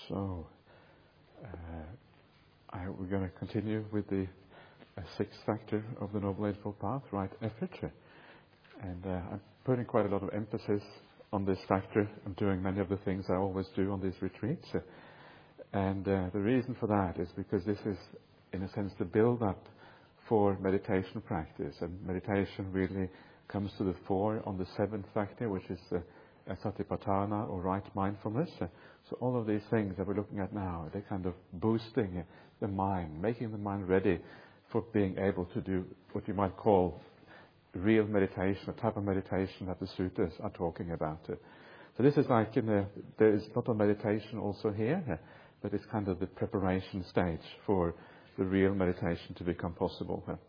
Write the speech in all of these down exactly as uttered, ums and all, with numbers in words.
So, uh, I, we're going to continue with the uh, sixth factor of the Noble Eightfold Path, right effort. And uh, I'm putting quite a lot of emphasis on this factor. I'm doing many of the things I always do on these retreats. Uh, and uh, the reason for that is because this is, in a sense, the build-up for meditation practice. And meditation really comes to the fore on the seventh factor, which is uh, satipatthana, or right mindfulness. Uh, so all of these things that we're looking at now, they're kind of boosting uh, the mind, making the mind ready for being able to do what you might call real meditation, a type of meditation that the sutras are talking about. Uh, so this is like, in the, there is a lot of meditation also here, uh, but it's kind of the preparation stage for the real meditation to become possible. Uh.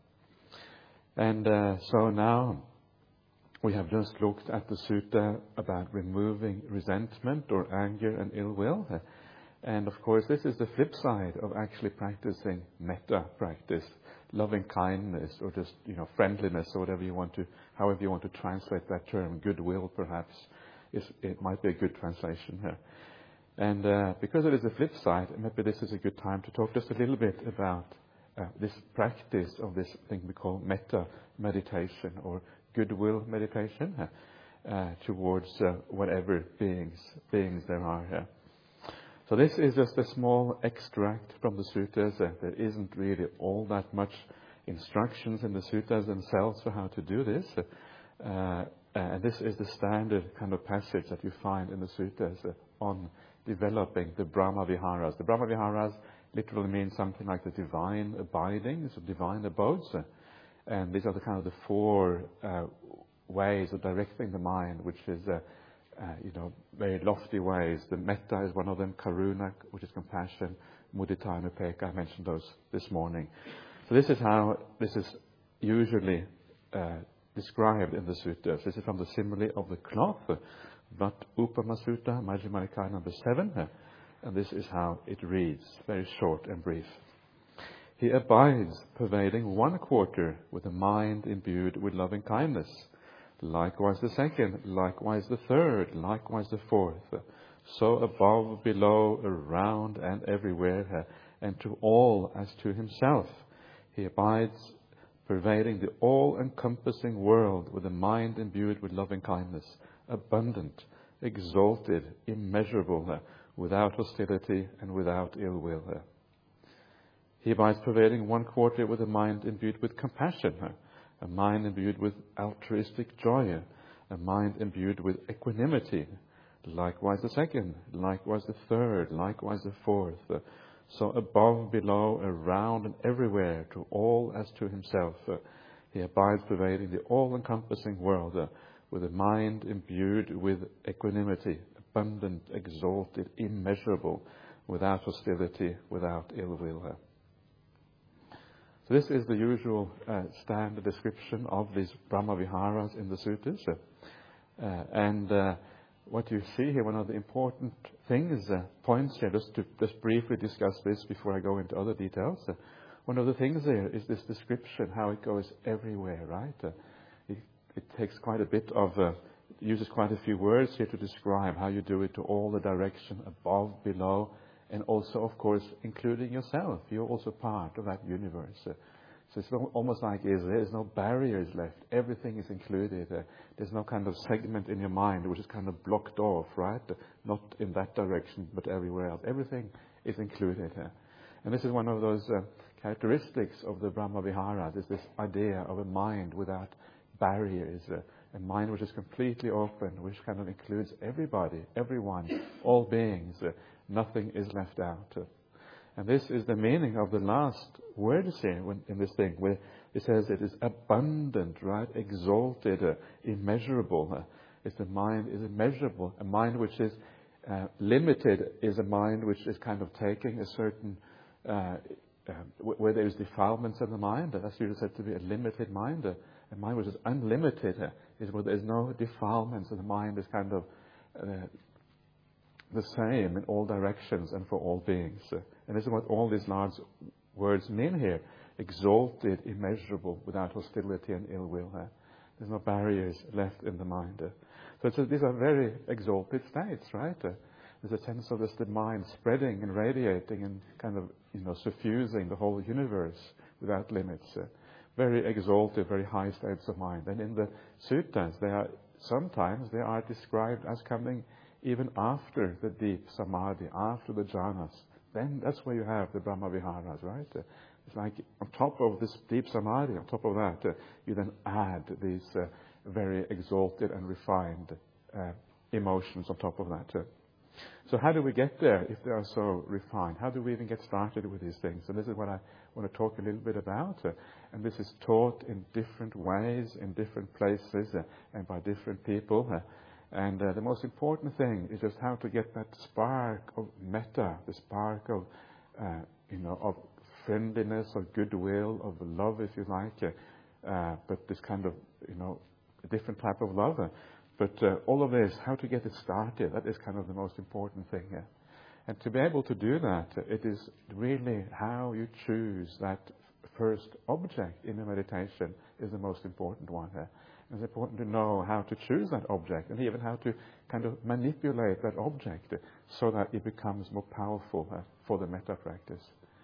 And uh, so now we have just looked at the sutta about removing resentment or anger and ill will. Uh, and of course, this is the flip side of actually practicing metta practice, loving kindness, or just, you know, friendliness, or whatever you want to, however you want to translate that term. Goodwill, perhaps, is, it might be a good translation here. And uh, because it is a flip side, maybe this is a good time to talk just a little bit about uh, this practice of this thing we call metta meditation, or goodwill meditation, uh, uh, towards uh, whatever beings beings there are here. So this is just a small extract from the sutras. Uh, there isn't really all that much instructions in the sutras themselves for how to do this. Uh, and this is the standard kind of passage that you find in the sutras uh, on developing the Brahma Viharas. The Brahma Viharas literally means something like the divine abiding, so divine abodes. Uh, and these are the kind of the four uh, ways of directing the mind, which is uh, Uh, you know, very lofty ways. The metta is one of them, karuna, which is compassion, mudita and upekkha. I mentioned those this morning. So this is how this is usually uh, described in the sutras. This is from the simile of the cloth, Vat Upama Sutta, Majjhima Nikaya number seven, uh, and this is how it reads, very short and brief. He abides, pervading one quarter with a mind imbued with loving kindness. Likewise the second, likewise the third, likewise the fourth. So above, below, around and everywhere, and to all as to himself. He abides, pervading the all-encompassing world with a mind imbued with loving kindness, abundant, exalted, immeasurable, without hostility and without ill will. He abides, pervading one quarter with a mind imbued with compassion, a mind imbued with altruistic joy, a mind imbued with equanimity. Likewise the second, likewise the third, likewise the fourth. So above, below, around and everywhere, to all as to himself. He abides, pervading the all-encompassing world with a mind imbued with equanimity, abundant, exalted, immeasurable, without hostility, without ill will. So this is the usual uh, standard description of these Brahma Viharas in the sutras. Uh, and uh, what you see here, one of the important things, uh, points here, just to just briefly discuss this before I go into other details. Uh, one of the things there is this description, how it goes everywhere, right? Uh, it, it takes quite a bit of, uh, uses quite a few words here to describe how you do it to all the direction, above, below, and also, of course, including yourself. You're also part of that universe. Uh, so it's no, almost like is, there's no barriers left. Everything is included. Uh, there's no kind of segment in your mind which is kind of blocked off, right? Uh, not in that direction, but everywhere else. Everything is included. Uh, and this is one of those uh, characteristics of the Brahma Viharas, is this idea of a mind without barriers. Uh, a mind which is completely open, which kind of includes everybody, everyone, all beings. Uh, Nothing is left out. And this is the meaning of the last words here when, in this thing, where it says it is abundant, right? Exalted, uh, immeasurable. Uh, it's the mind is immeasurable. A mind which is uh, limited is a mind which is kind of taking a certain, uh, uh, where there is defilements in the mind. That's usually said to be a limited mind. Uh, a mind which is unlimited uh, is where there is no defilements, and the mind is kind of uh, the same in all directions and for all beings. Uh, and this is what all these large words mean here. Exalted, immeasurable, without hostility and ill will. Uh, there's no barriers left in the mind. Uh, so it's a, these are very exalted states, right? Uh, there's a sense of this, the mind spreading and radiating and kind of, you know, suffusing the whole universe without limits. Uh, very exalted, very high states of mind. And in the suttas, they are sometimes they are described as coming even after the deep samadhi, after the jhanas. Then that's where you have the Brahma Viharas, right? Uh, it's like on top of this deep samadhi, on top of that, uh, you then add these uh, very exalted and refined uh, emotions on top of that. Uh, so how do we get there if they are so refined? How do we even get started with these things? And this is what I want to talk a little bit about. Uh, and this is taught in different ways, in different places, uh, and by different people. Uh, and uh, the most important thing is just how to get that spark of metta, the spark of, uh, you know, of friendliness, of goodwill, of love, if you like. Uh, uh, but this kind of, you know, a different type of love. Uh, But uh, all of this, how to get it started, that is kind of the most important thing here. And to be able to do that, it is really how you choose that first object in the meditation is the most important one here. It's important to know how to choose that object and even how to kind of manipulate that object so that it becomes more powerful uh, for the metta practice.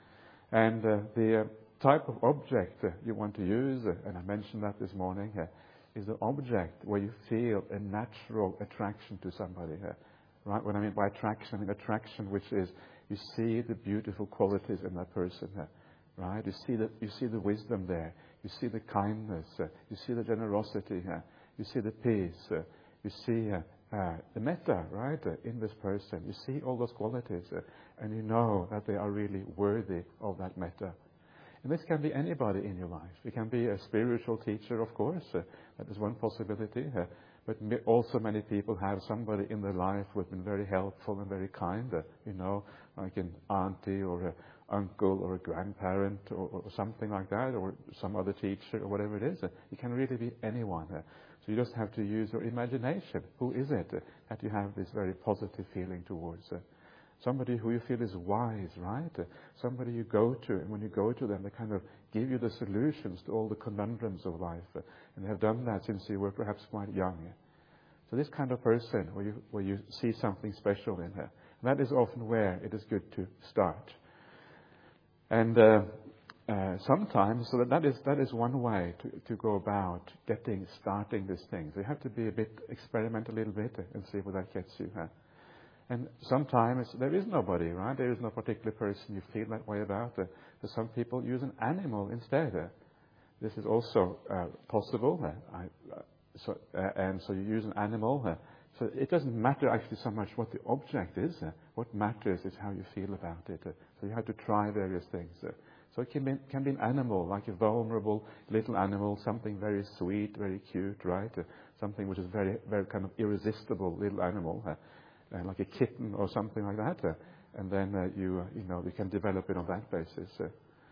And uh, the uh, type of object uh, you want to use, uh, and I mentioned that this morning, uh, is the object where you feel a natural attraction to somebody. Uh, right? What I mean by attraction, I mean attraction which is you see the beautiful qualities in that person. Uh, right? You see the you see the wisdom there. You see the kindness. Uh, you see the generosity. Uh, you see the peace. Uh, you see uh, uh, the metta, right, uh, in this person. You see all those qualities, uh, and you know that they are really worthy of that metta. And this can be anybody in your life. It can be a spiritual teacher, of course. Uh, that is one possibility. Uh, but also many people have somebody in their life who has been very helpful and very kind. Uh, you know, like an auntie or an uncle or a grandparent or, or something like that, or some other teacher or whatever it is. Uh, it can really be anyone. Uh, so you just have to use your imagination. Who is it uh, that you have this very positive feeling towards? Uh, Somebody who you feel is wise, right? Uh, somebody you go to, and when you go to them, they kind of give you the solutions to all the conundrums of life. Uh, and they have done that since you were perhaps quite young. Uh. So this kind of person, where you, where you see something special in her, that is often where it is good to start. And uh, uh, sometimes, so that, that is that is one way to, to go about getting, starting these things. You have to be a bit, experiment a little bit and see where that gets you. Huh? And sometimes there is nobody, right? There is no particular person you feel that way about. Uh, so some people use an animal instead. Uh, this is also uh, possible. Uh, I, uh, so, uh, and so you use an animal. Uh, so it doesn't matter actually so much what the object is. Uh, what matters is how you feel about it. Uh, so you have to try various things. Uh, so it can be, can be an animal, like a vulnerable little animal, something very sweet, very cute, right? Uh, something which is very, very kind of irresistible little animal. Uh, Uh, like a kitten or something like that, uh, and then uh, you uh, you know you can develop it on that basis. Uh.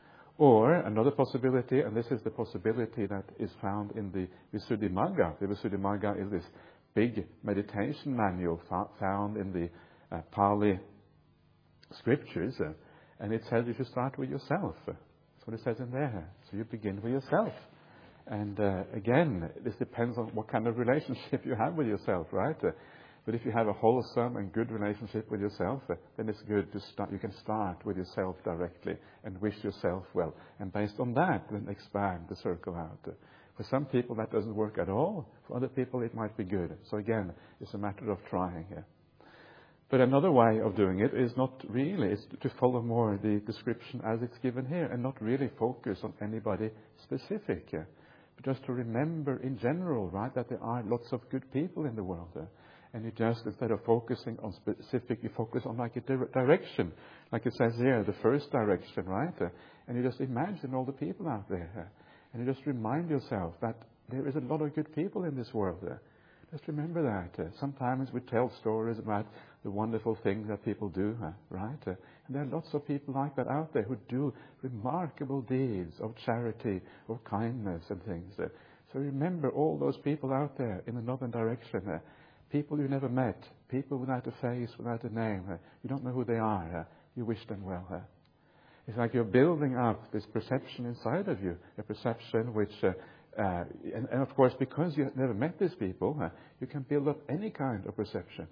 Or another possibility, and this is the possibility that is found in the Visuddhimagga. The Visuddhimagga is this big meditation manual fa- found in the uh, Pali scriptures, uh, and it says you should start with yourself. Uh, that's what it says in there. So you begin with yourself. And uh, again, this depends on what kind of relationship you have with yourself, right? Uh, But if you have a wholesome and good relationship with yourself, uh, then it's good to start. You can start with yourself directly and wish yourself well. And based on that, then expand the circle out. Uh, for some people, that doesn't work at all. For other people, it might be good. So again, it's a matter of trying here. But another way of doing it is not really, it's to follow more the description as it's given here and not really focus on anybody specific. Uh, but just to remember in general, right, that there are lots of good people in the world. Uh, And you just, instead of focusing on specific, you focus on like a di- direction. Like it says here, the first direction, right? Uh, and you just imagine all the people out there. Uh, and you just remind yourself that there is a lot of good people in this world. Uh, just remember that. Uh, sometimes we tell stories about the wonderful things that people do, uh, right? Uh, and there are lots of people like that out there who do remarkable deeds of charity, of kindness and things. Uh, so remember all those people out there in the northern direction. Uh, People you never met, people without a face, without a name. Uh, you don't know who they are. Uh, you wish them well. Uh. It's like you're building up this perception inside of you, a perception which, uh, uh, and, and of course, because you've never met these people, uh, you can build up any kind of perception. Uh.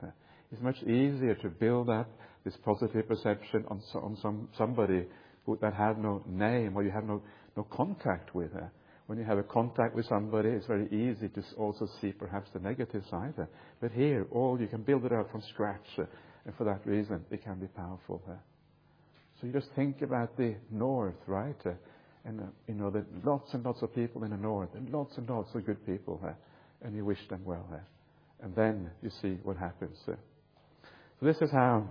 It's much easier to build up this positive perception on, so, on some, somebody who, that have no name or you have no, no contact with. Uh. When you have a contact with somebody, it's very easy to also see perhaps the negative side. Uh. But here, all you can build it up from scratch. Uh, and for that reason, it can be powerful. Uh. So you just think about the north, right? Uh, and, uh, you know, there are lots and lots of people in the north, and lots and lots of good people. Uh, and you wish them well. Uh. And then you see what happens. Uh. So this is how,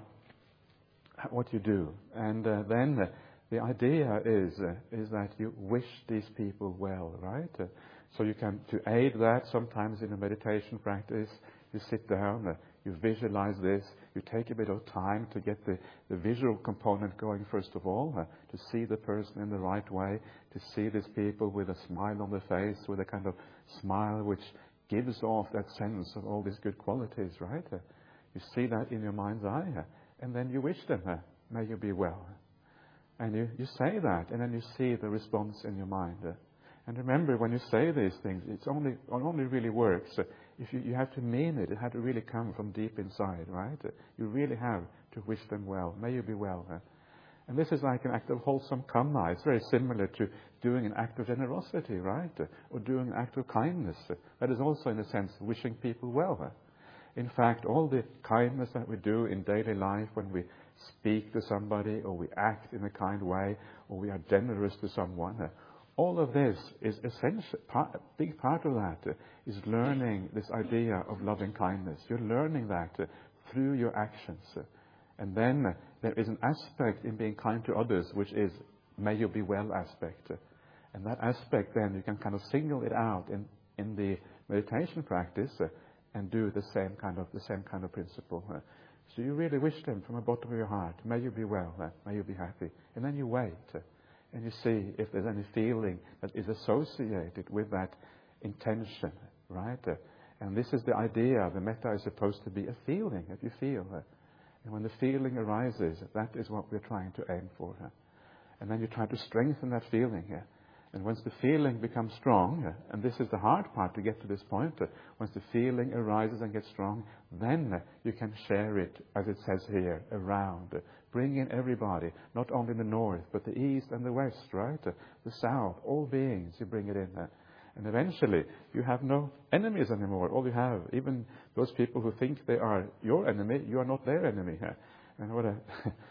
what you do. And uh, then uh, the idea is uh, is that you wish these people well, right? Uh, so you can, to aid that, sometimes in a meditation practice, you sit down, uh, you visualize this, you take a bit of time to get the, the visual component going first of all, uh, to see the person in the right way, to see these people with a smile on their face, with a kind of smile which gives off that sense of all these good qualities, right? Uh, you see that in your mind's eye, uh, and then you wish them, uh, may you be well. And you, you say that, and then you see the response in your mind. Uh, and remember, when you say these things, it's only, it only really works uh, if you, you have to mean it. It had to really come from deep inside, right? Uh, you really have to wish them well. May you be well. Uh, and this is like an act of wholesome karma. It's very similar to doing an act of generosity, right? Uh, or doing an act of kindness. Uh, that is also, in a sense, wishing people well. Uh, in fact, all the kindness that we do in daily life, when we speak to somebody, or we act in a kind way, or we are generous to someone, uh, all of this is essential. Part, a big part of that uh, is learning this idea of loving kindness. You're learning that uh, through your actions. Uh, and then uh, there is an aspect in being kind to others, which is may you be well aspect. Uh, and that aspect then you can kind of single it out in, in the meditation practice uh, and do the same kind of the same kind of principle. Uh, So you really wish them from the bottom of your heart, may you be well, uh, may you be happy. And then you wait, uh, and you see if there's any feeling that is associated with that intention, right? Uh, and this is the idea. The metta is supposed to be a feeling that you feel. Uh, and when the feeling arises, that is what we're trying to aim for. Uh, and then you try to strengthen that feeling. Uh, And once the feeling becomes strong, and this is the hard part to get to this point, once the feeling arises and gets strong, then you can share it, as it says here, around. Bring in everybody, not only the north, but the east and the west, right? The south, all beings, you bring it in. And eventually, you have no enemies anymore. All you have, even those people who think they are your enemy, you are not their enemy. And what a...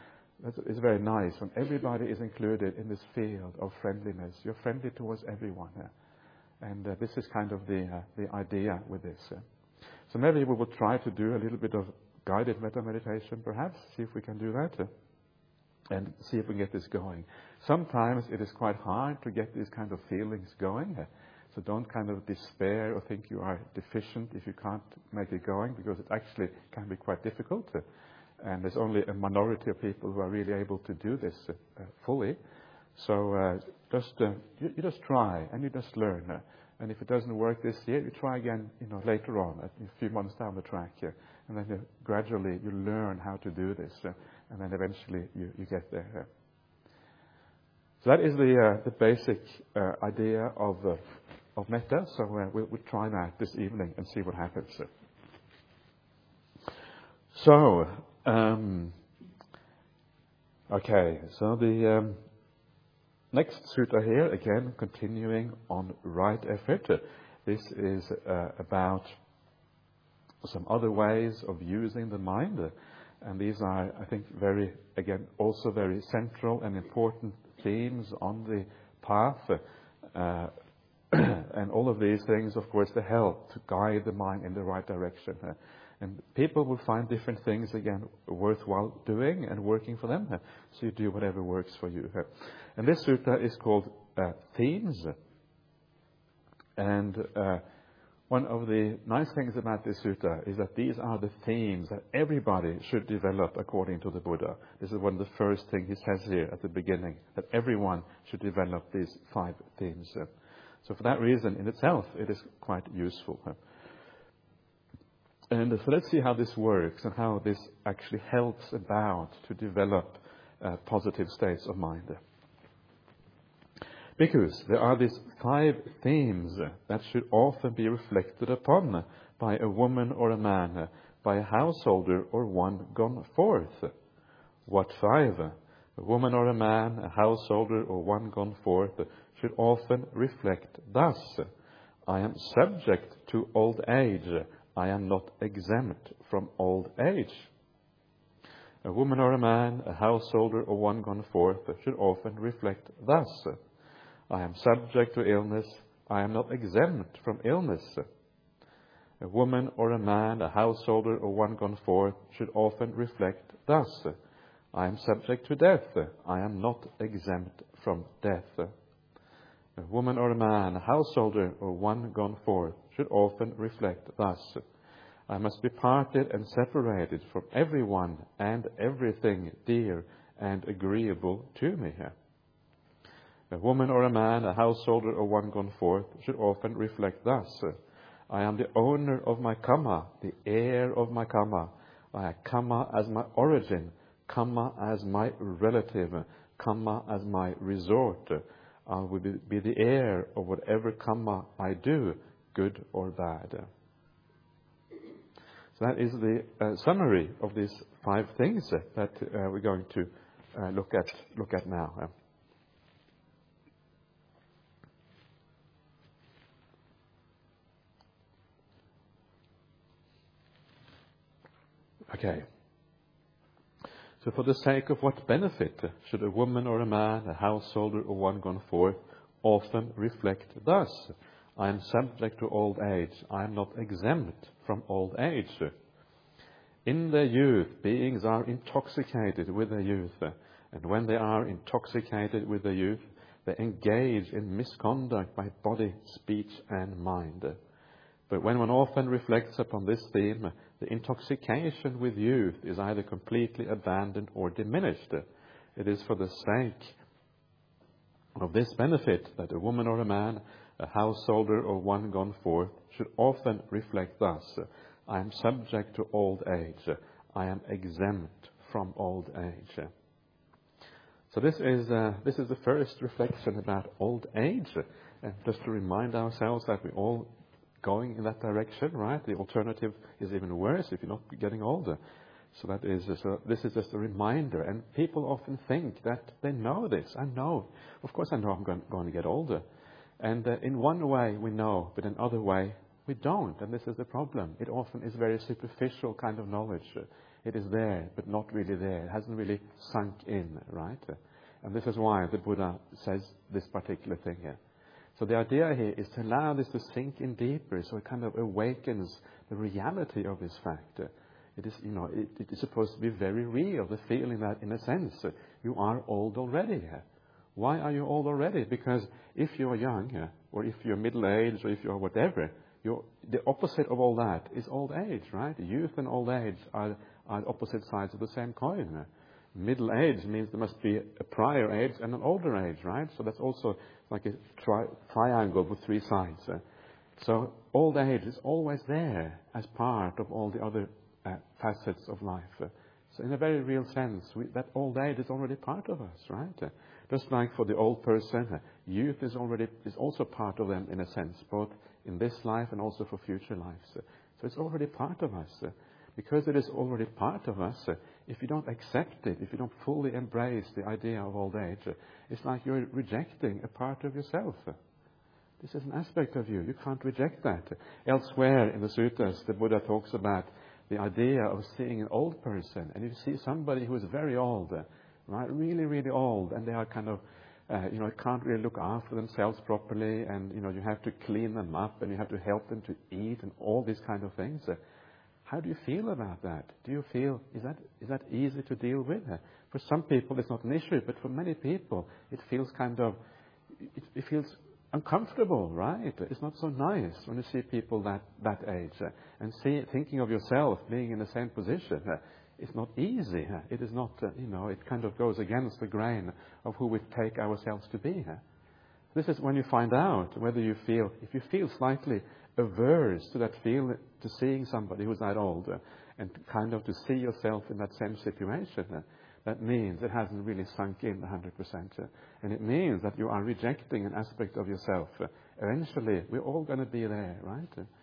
It's very nice when everybody is included in this field of friendliness. You're friendly towards everyone. Uh, and uh, this is kind of the uh, the idea with this. Uh. So maybe we will try to do a little bit of guided metta meditation, perhaps, see if we can do that, uh, and see if we can get this going. Sometimes it is quite hard to get these kind of feelings going. Uh, so don't kind of despair or think you are deficient if you can't make it going, because it actually can be quite difficult. Uh, And there's only a minority of people who are really able to do this uh, uh, fully. So uh, just uh, you, you just try and you just learn. Uh, and if it doesn't work this year, you try again, you know, later on, a few months down the track. Uh, and then you, gradually you learn how to do this, uh, and then eventually you, you get there. Uh. So that is the uh, the basic uh, idea of uh, of metta. So uh, we'll, we'll try that this evening and see what happens. Uh. So. Um, okay, so the um, next sutta here, again, continuing on right effort. Uh, this is uh, about some other ways of using the mind. Uh, and these are, I think, very, again, also very central and important themes on the path. Uh, and all of these things, of course, they help to guide the mind in the right direction. Uh, And people will find different things, again, worthwhile doing and working for them. So you do whatever works for you. And this sutta is called uh, Themes. And uh, one of the nice things about this sutta is that these are the themes that everybody should develop according to the Buddha. This is one of the first things he says here at the beginning, that everyone should develop these five themes. So for that reason, in itself, it is quite useful. And so let's see how this works and how this actually helps about to develop uh, positive states of mind. Because there are these five themes that should often be reflected upon by a woman or a man by a householder or one gone forth? What five? A woman or a man, a householder or one gone forth, should often reflect thus: I am subject to old age. I am not exempt from old age. A woman or a man, a householder or one gone forth, should often reflect thus: I am subject to illness. I am not exempt from illness. A woman or a man, a householder or one gone forth, should often reflect thus: I am subject to death. I am not exempt from death. A woman or a man, a householder or one gone forth, should often reflect thus: I must be parted and separated from everyone and everything dear and agreeable to me. A woman or a man, a householder or one gone forth, should often reflect thus: I am the owner of my karma, the heir of my karma. I have karma as my origin, karma as my relative, karma as my resort. I will be the heir of whatever karma I do, good or bad. So that is the uh, summary of these five things uh, that uh, we're going to uh, look at look at now. Uh. Okay. So for the sake of what benefit should a woman or a man, a householder or one gone forth, often reflect thus: I am subject to old age. I am not exempt from old age. In their youth, beings are intoxicated with their youth. And when they are intoxicated with their youth, they engage in misconduct by body, speech and mind. But when one often reflects upon this theme, the intoxication with youth is either completely abandoned or diminished. It is for the sake of this benefit that a woman or a man, a householder or one gone forth, should often reflect thus: I am subject to old age. I am exempt from old age. So this is uh, this is the first reflection about old age, and just to remind ourselves that we're all going in that direction, right? The alternative is even worse if you're not getting older. So that is so this is just a reminder, and people often think that they know this. I know, of course, I know I'm going, going to get older, and uh, in one way we know, but in another way we don't, and this is the problem. It often is very superficial kind of knowledge. It is there, but not really there. It hasn't really sunk in, right? And this is why the Buddha says this particular thing here. So the idea here is to allow this to sink in deeper, so it kind of awakens the reality of this fact. It is, you know, it, it is supposed to be very real, the feeling that, in a sense, you are old already. Why are you old already? Because if you're young, or if you're middle-aged, or if you're whatever, you're, the opposite of all that is old age, right? Youth and old age are, are opposite sides of the same coin. Middle age means there must be a prior age and an older age, right? So that's also like a tri- triangle with three sides. So old age is always there as part of all the other uh, facets of life. So in a very real sense, we, that old age is already part of us, right? Uh, just like for the old person, uh, youth is already is also part of them in a sense, both in this life and also for future lives. Uh, so it's already part of us. Uh, because it is already part of us, uh, if you don't accept it, if you don't fully embrace the idea of old age, uh, it's like you're rejecting a part of yourself. Uh, this is an aspect of you. You can't reject that. Uh, elsewhere in the suttas, the Buddha talks about the idea of seeing an old person, and you see somebody who is very old, uh, right, really, really old, and they are kind of, uh, you know, can't really look after themselves properly, and you know, you have to clean them up, and you have to help them to eat, and all these kind of things. Uh, how do you feel about that? Do you feel is that is that easy to deal with? Uh, for some people, it's not an issue, but for many people, it feels kind of, it, it feels uncomfortable, right? It's not so nice when you see people that, that age. Uh, and see, thinking of yourself being in the same position, uh, it's not easy. Uh, it is not, uh, you know, it kind of goes against the grain of who we take ourselves to be. Uh. This is when you find out whether you feel, if you feel slightly averse to that feel, to seeing somebody who's that old, uh, and kind of to see yourself in that same situation, uh, that means it hasn't really sunk in one hundred percent. Uh, and it means that you are rejecting an aspect of yourself. Uh, eventually, we're all going to be there, right? Uh,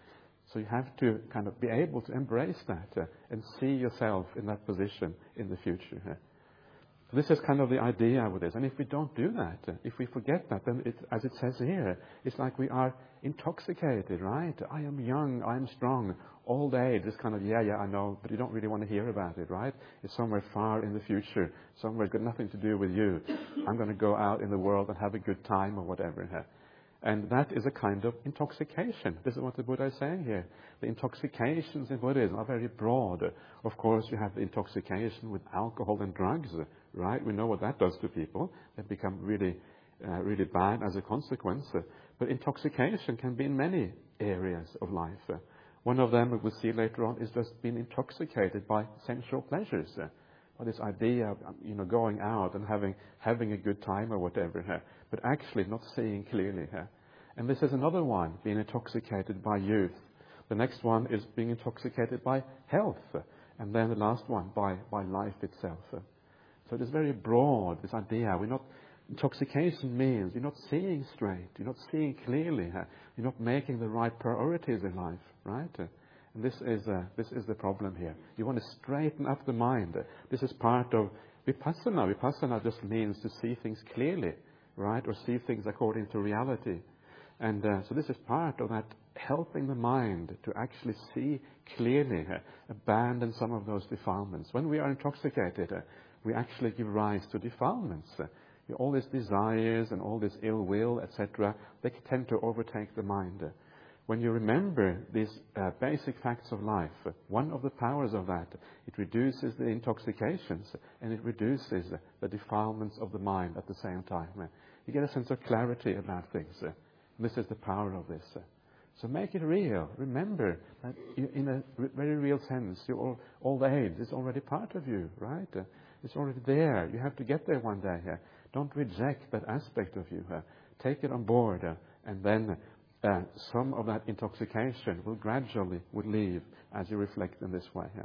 So you have to kind of be able to embrace that uh, and see yourself in that position in the future. Uh. So this is kind of the idea with this. And if we don't do that, uh, if we forget that, then it, as it says here, it's like we are intoxicated, right? I am young, I am strong. Old age is kind of, yeah, yeah, I know, but you don't really want to hear about it, right? It's somewhere far in the future, somewhere got nothing to do with you. I'm going to go out in the world and have a good time or whatever. Uh. And that is a kind of intoxication. This is what the Buddha is saying here. The intoxications in Buddhism are very broad. Of course, you have the intoxication with alcohol and drugs, right? We know what that does to people. They become really, uh, really bad as a consequence. But intoxication can be in many areas of life. One of them, we will see later on, is just being intoxicated by sensual pleasures. Or this idea of, you know, going out and having having a good time or whatever, huh? But actually not seeing clearly. Huh? And this is another one, being intoxicated by youth. The next one is being intoxicated by health. And then the last one, by, by life itself. So it is very broad, this idea. We're not, intoxication means you're not seeing straight, you're not seeing clearly, huh? You're not making the right priorities in life, right? And this is uh, this is the problem here. You want to straighten up the mind. This is part of vipassana. Vipassana just means to see things clearly, right? Or see things according to reality. And uh, so this is part of that, helping the mind to actually see clearly, uh, abandon some of those defilements. When we are intoxicated, uh, we actually give rise to defilements. Uh, all these desires and all this ill will, et cetera, they tend to overtake the mind. Uh, When you remember these uh, basic facts of life, uh, one of the powers of that, it reduces the intoxications and it reduces uh, the defilements of the mind at the same time. Uh, you get a sense of clarity about things. Uh, this is the power of this. Uh, so make it real. Remember that you, in a r- very real sense, your old age is already part of you, right? Uh, it's already there. You have to get there one day. Uh, don't reject that aspect of you. Uh, take it on board uh, and then Uh, some of that intoxication will gradually would leave as you reflect in this way here.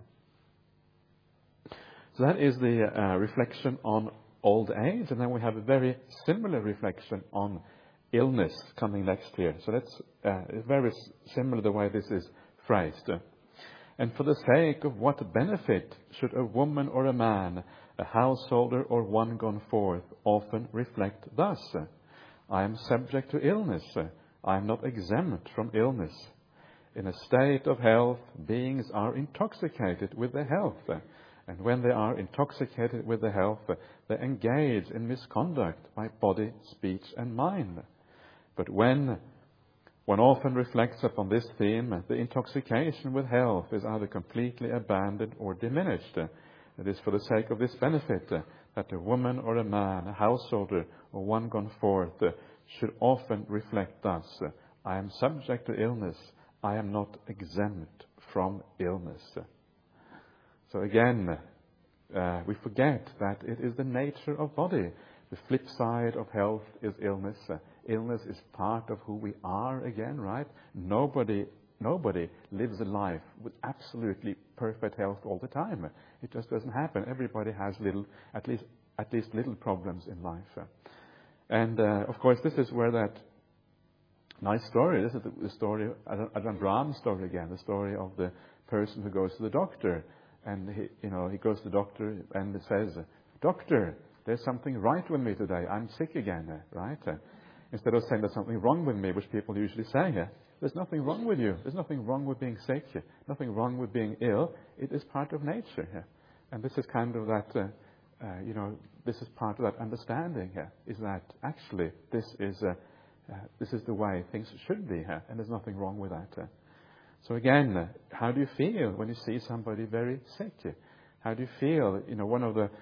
So that is the uh, reflection on old age, and then we have a very similar reflection on illness coming next here. So that's uh, very similar the way this is phrased. And for the sake of what benefit should a woman or a man, a householder or one gone forth, often reflect thus: I am subject to illness. I am not exempt from illness. In a state of health, beings are intoxicated with their health. And when they are intoxicated with their health, they engage in misconduct by body, speech, and mind. But when one often reflects upon this theme, the intoxication with health is either completely abandoned or diminished. It is for the sake of this benefit that a woman or a man, a householder, or one gone forth, should often reflect thus: I am subject to illness. I am not exempt from illness. So again, uh, we forget that it is the nature of body. The flip side of health is illness. Uh, illness is part of who we are again, right? Nobody, nobody lives a life with absolutely perfect health all the time. It just doesn't happen. Everybody has little, at least, at least little problems in life. Uh, And, uh, of course, this is where that nice story, this is the, the story, Ajahn Brahm's story again, the story of the person who goes to the doctor. And, he, you know, he goes to the doctor and says, Doctor, there's something right with me today. I'm sick again, right? Uh, instead of saying there's something wrong with me, which people usually say, uh, there's nothing wrong with you. There's nothing wrong with being sick. Nothing wrong with being ill. It is part of nature. Uh, and this is kind of that... Uh, Uh, you know, this is part of that understanding here, is that actually this is uh, uh, this is the way things should be here, and there's nothing wrong with that. Uh. So again, uh, how do you feel when you see somebody very sick? How do you feel? You know, one of the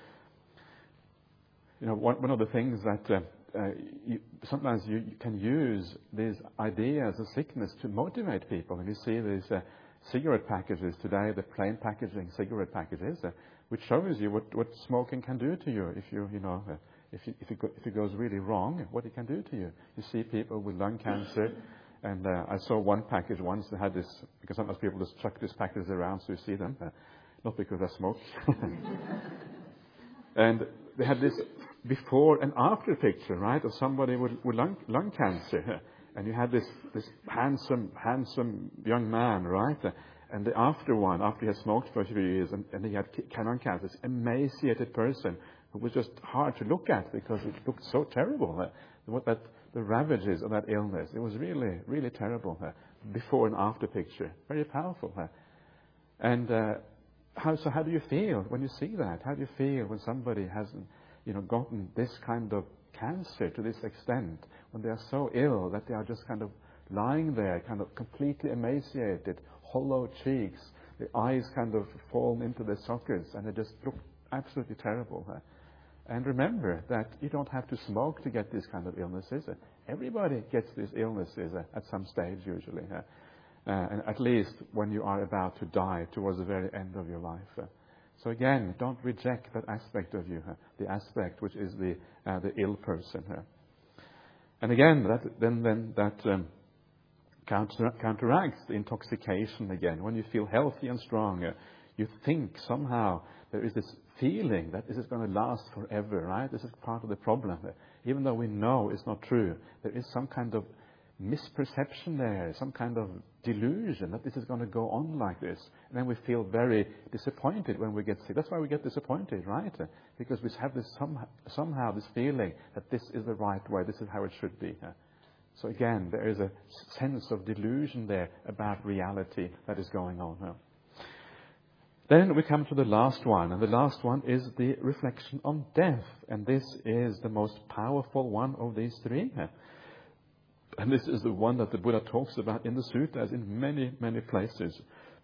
you know one, one of the things that uh, uh, you, sometimes you, you can use these ideas of sickness to motivate people, and you see these uh, cigarette packages today, the plain packaging cigarette packages. Uh, which shows you what, what smoking can do to you if you, you know, uh, if, you, if, it go, if it goes really wrong, what it can do to you. You see people with lung cancer, and uh, I saw one package once that had this, because sometimes people just chuck these packages around so you see them, uh, not because I smoke. And they had this before and after picture, right, of somebody with, with lung, lung cancer. And you had this, this handsome, handsome young man, right? And the after one, after he had smoked for a few years, and, and he had colon cancer, this emaciated person who was just hard to look at because it looked so terrible. Uh, what that, the ravages of that illness, it was really, really terrible. Uh, before and after picture, very powerful. Uh, and uh, how, so how do you feel when you see that? How do you feel when somebody has, you know, gotten this kind of cancer to this extent, when they are so ill that they are just kind of lying there, kind of completely emaciated, hollow cheeks, the eyes kind of fallen into their sockets, and they just look absolutely terrible. Huh? And remember that you don't have to smoke to get these kind of illnesses. Everybody gets these illnesses at some stage usually, huh? uh, and at least when you are about to die towards the very end of your life. Uh, So again, don't reject that aspect of you, huh? The aspect which is the uh, the ill person. Huh? And again, that then then that um, counter, counteracts the intoxication again. When you feel healthy and strong, uh, you think somehow there is this feeling that this is going to last forever, right? This is part of the problem. Uh, even though we know it's not true, there is some kind of misperception there, some kind of delusion that this is going to go on like this. And then we feel very disappointed when we get sick. That's why we get disappointed, right? Because we have this somehow, somehow this feeling that this is the right way, this is how it should be. So again, there is a sense of delusion there about reality that is going on. Then we come to the last one, and the last one is the reflection on death. And this is the most powerful one of these three. And this is the one that the Buddha talks about in the suttas in many, many places.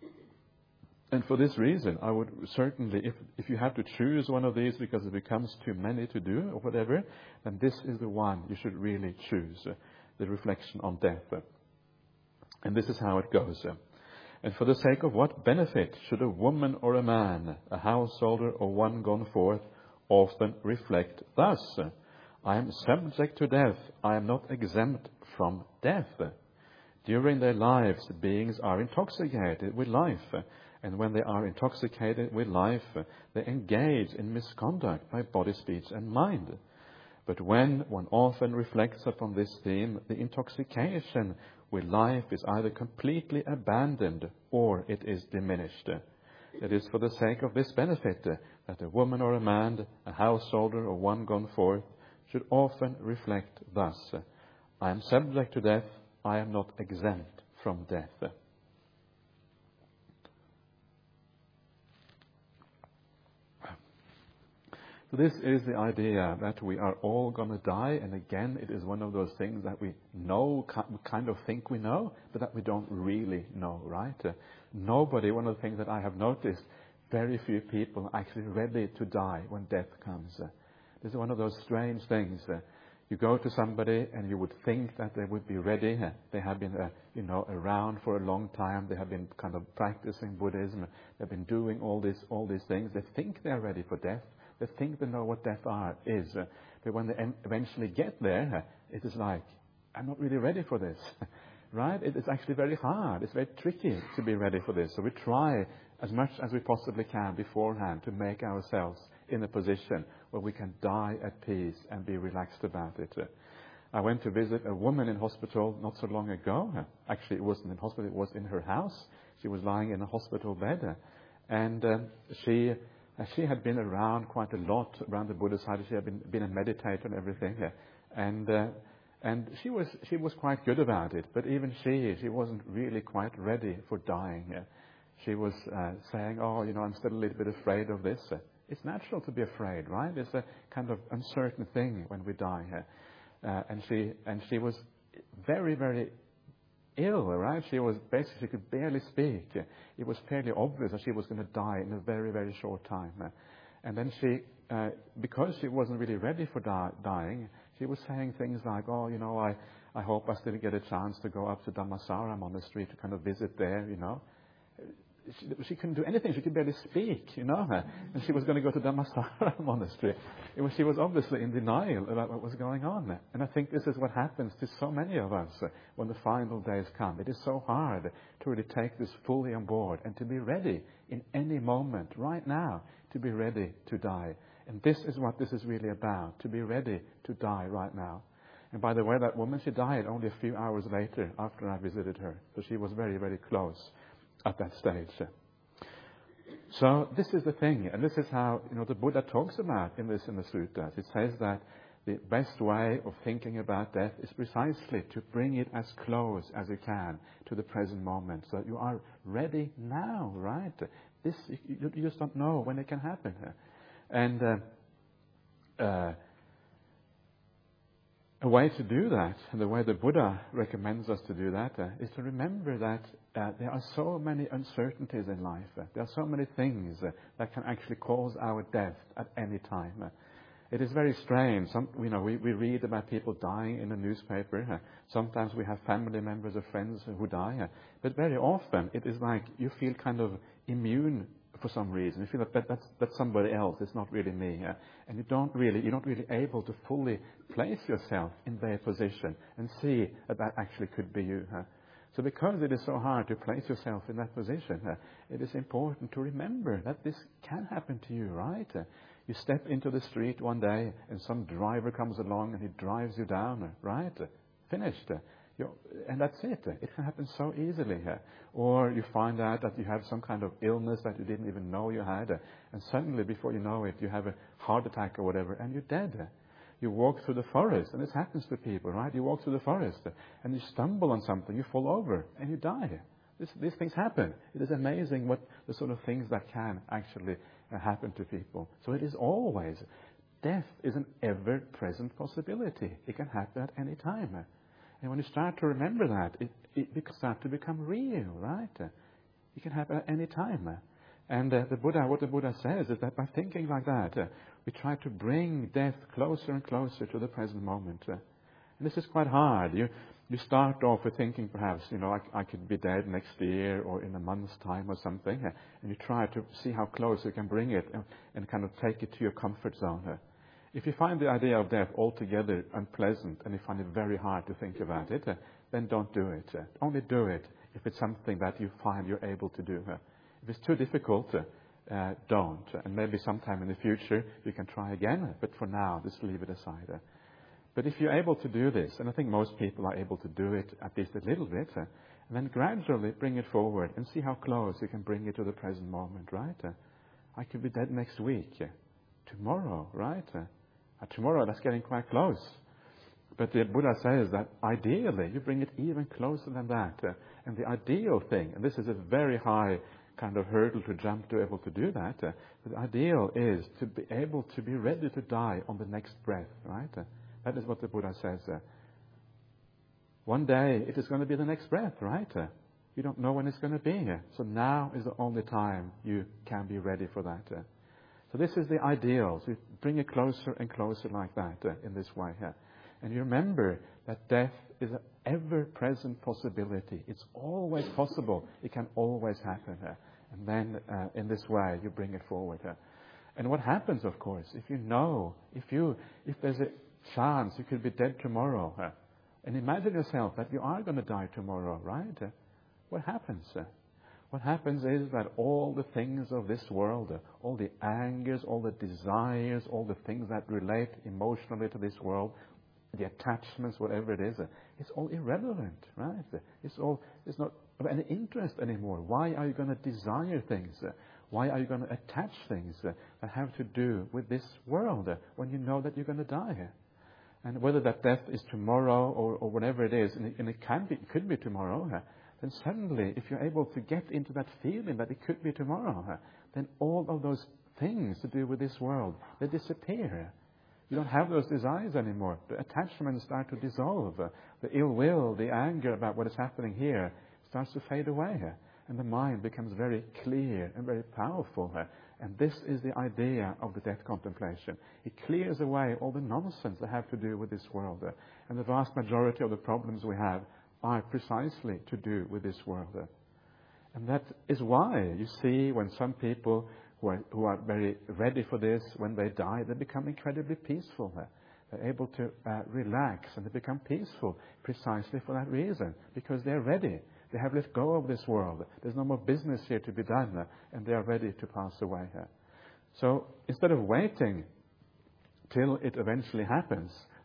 And for this reason, I would certainly, if, if you have to choose one of these because it becomes too many to do or whatever, then this is the one you should really choose, uh, the reflection on death. And this is how it goes. And for the sake of what benefit should a woman or a man, a householder or one gone forth, often reflect thus? I am subject to death. I am not exempt from death. During their lives, beings are intoxicated with life. And when they are intoxicated with life, they engage in misconduct by body, speech, and mind. But when one often reflects upon this theme, the intoxication with life is either completely abandoned or it is diminished. It is for the sake of this benefit that a woman or a man, a householder or one gone forth, should often reflect thus: I am subject to death, I am not exempt from death. So this is the idea that we are all going to die, and again, it is one of those things that we know, kind of think we know, but that we don't really know, right? Uh, nobody, one of the things that I have noticed, very few people are actually ready to die when death comes. Uh, this is one of those strange things. Uh, you go to somebody and you would think that they would be ready. Uh, they have been, uh, you know, around for a long time. They have been kind of practicing Buddhism. They've been doing all this, all these things. They think they're ready for death. They think they know what death are, is. Uh, but when they en- eventually get there, uh, it is like, I'm not really ready for this. Right? It is actually very hard. It's very tricky to be ready for this. So we try as much as we possibly can beforehand to make ourselves in a position where we can die at peace and be relaxed about it. Uh, I went to visit a woman in hospital not so long ago. Uh, actually, it wasn't in hospital. It was in her house. She was lying in a hospital bed. Uh, and uh, she... Uh, she had been around quite a lot around the Buddha side. She had been, been a meditator and everything, uh, and uh, and she was she was quite good about it. But even she she wasn't really quite ready for dying. Uh, she was uh, saying, "Oh, you know, I'm still a little bit afraid of this." Uh, it's natural to be afraid, right? It's a kind of uncertain thing when we die. Uh, uh, and she and she was very very ill, right? She was basically, she could barely speak. It was fairly obvious that she was going to die in a very, very short time. And then she, uh, because she wasn't really ready for di- dying, she was saying things like, oh, you know, I, I hope I still get a chance to go up to Dhammasara Monastery to kind of visit there, you know. She, she couldn't do anything. She could barely speak, you know. And she was going to go to Dhammasara Monastery. It was, she was obviously in denial about what was going on. And I think this is what happens to so many of us when the final days come. It is so hard to really take this fully on board and to be ready in any moment, right now, to be ready to die. And this is what this is really about, to be ready to die right now. And by the way, that woman, she died only a few hours later after I visited her. So she was very, very close at that stage. So this is the thing, and this is how, you know, the Buddha talks about in this in the suttas. It says that the best way of thinking about death is precisely to bring it as close as you can to the present moment, so that you are ready now, right? This you, you just don't know when it can happen. And uh, uh, a way to do that, and the way the Buddha recommends us to do that, uh, is to remember that uh, there are so many uncertainties in life. Uh, there are so many things uh, that can actually cause our death at any time. Uh, it is very strange. Some, you know, we, we read about people dying in the newspaper. Uh, sometimes we have family members or friends who die. Uh, but very often it is like you feel kind of immune for some reason. You feel that, that that's, that's somebody else. It's not really me. Uh, and you don't really, you're not really able to fully place yourself in their position and see that that actually could be you. Uh. So because it is so hard to place yourself in that position, uh, it is important to remember that this can happen to you, right? Uh, you step into the street one day and some driver comes along and he drives you down, uh, right? Uh, finished. Uh, You, and that's it. It can happen so easily. Uh, or you find out that you have some kind of illness that you didn't even know you had. Uh, and suddenly, before you know it, you have a heart attack or whatever, and you're dead. Uh, you walk through the forest, and this happens to people, right? You walk through the forest, uh, and you stumble on something, you fall over, and you die. This, these things happen. It is amazing what the sort of things that can actually uh, happen to people. So it is always, death is an ever-present possibility. It can happen at any time. Uh, And when you start to remember that, it, it starts to become real, right? It can happen at any time. And uh, the Buddha, what the Buddha says is that by thinking like that, uh, we try to bring death closer and closer to the present moment. Uh, and this is quite hard. You you start off with thinking perhaps, you know, I, I could be dead next year or in a month's time or something. Uh, and you try to see how close you can bring it and, and kind of take it to your comfort zone. Uh, If you find the idea of death altogether unpleasant and you find it very hard to think about it, uh, then don't do it. Uh, only do it if it's something that you find you're able to do. Uh, if it's too difficult, uh, uh, don't. And maybe sometime in the future you can try again, uh, but for now, just leave it aside. Uh, but if you're able to do this, and I think most people are able to do it at least a little bit, uh, and then gradually bring it forward and see how close you can bring it to the present moment, right? Uh, I could be dead next week, uh, tomorrow, right? Uh, Uh, tomorrow, that's getting quite close. But the Buddha says that ideally, you bring it even closer than that. Uh, and the ideal thing, and this is a very high kind of hurdle to jump to be able to do that, uh, the ideal is to be able to be ready to die on the next breath, right? Uh, that is what the Buddha says. Uh, one day, it is going to be the next breath, right? Uh, you don't know when it's going to be. Uh, so now is the only time you can be ready for that. Uh, So this is the ideal. So you bring it closer and closer like that uh, in this way here. And you remember that death is an ever-present possibility. It's always possible. It can always happen. Uh, and then uh, in this way, you bring it forward. Uh. And what happens, of course, if you know, if you, if there's a chance you could be dead tomorrow, uh, and imagine yourself that you are going to die tomorrow, right? Uh, what happens? Uh, What happens is that all the things of this world, all the angers, all the desires, all the things that relate emotionally to this world, the attachments, whatever it is, it's all irrelevant, right? It's all, it's not of any interest anymore. Why are you going to desire things? Why are you going to attach things that have to do with this world when you know that you're going to die? And whether that death is tomorrow or, or whatever it is, and it, and it can be, it could be tomorrow, then suddenly, if you're able to get into that feeling that it could be tomorrow, then all of those things to do with this world, they disappear. You don't have those desires anymore. The attachments start to dissolve. The ill will, the anger about what is happening here starts to fade away. And the mind becomes very clear and very powerful. And this is the idea of the death contemplation. It clears away all the nonsense that have to do with this world. And the vast majority of the problems we have are precisely to do with this world. And that is why you see when some people who are, who are very ready for this, when they die, they become incredibly peaceful. They're able to uh, relax and they become peaceful precisely for that reason, because they're ready. They have let go of this world. There's no more business here to be done, and they are ready to pass away. So instead of waiting till it eventually happens,